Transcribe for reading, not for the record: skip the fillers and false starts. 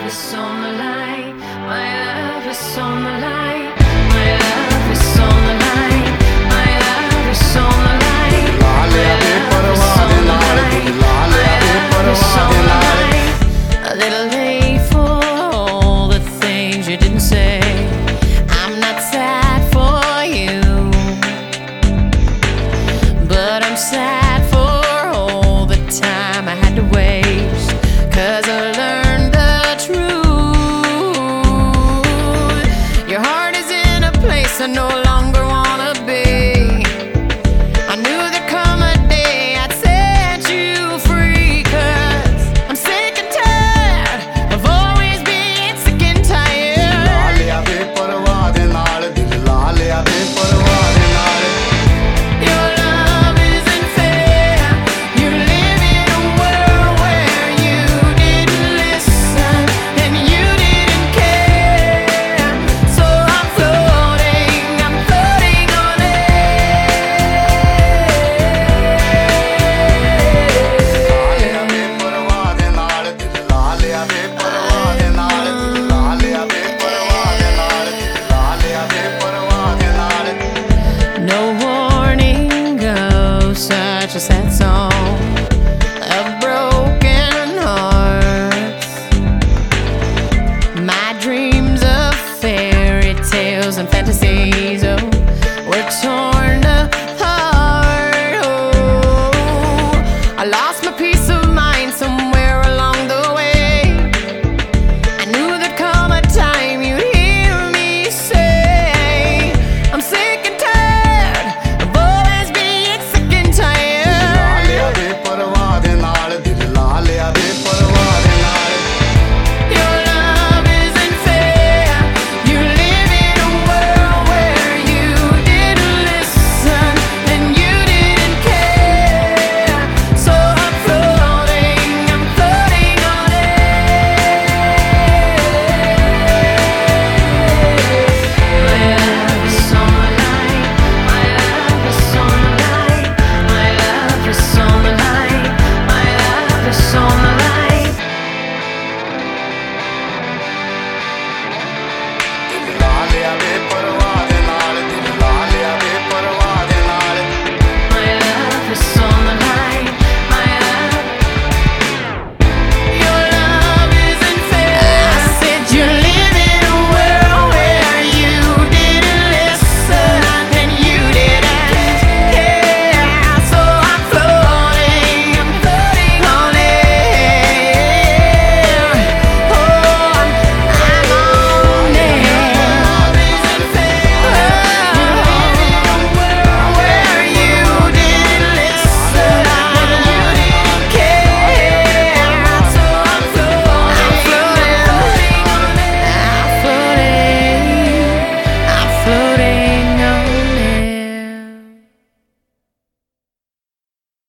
is on the line. My love is on the line. My love is on the line. My love is on the line. My love is on the line. My love is on the line. A little late for all the things you didn't say. I'm not sad for you, but I'm sad for all the time I had to waste. 'Cause I learned the truth. Your heart is in a place I no longer wanna be. I knew there'd come a day I'd set you free. 'Cause I'm sick and tired of always being sick and tired. ਲਾ ਲਿਆ ਬੇਪਰਵਾਹ ਦੇ ਨਾਲ ਦਿਲ ਲਾ ਲਿਆ ਬੇਪਰਵਾਹ ਦੇ ਨਾਲ Your love isn't fair. You live in a world where you didn't listen and you didn't care. So I'm floating on air. ਲਾ ਲਿਆ ਬੇਪਰਵਾਹ ਦੇ ਨਾਲ ਦਿਲ ਲਾ ਲਿਆ ਬੇਪਰਵਾਹ ਦੇ ਨਾਲ ਦਿਲ ਲਾ ਲਿਆ ਬੇਪਰਵਾਹ ਦੇ ਨਾਲ ਦਿਲ ਲਾ ਲਿਆ ਬੇਪਰਵਾਹ ਦੇ ਨਾਲ No warning, oh, such a sad song.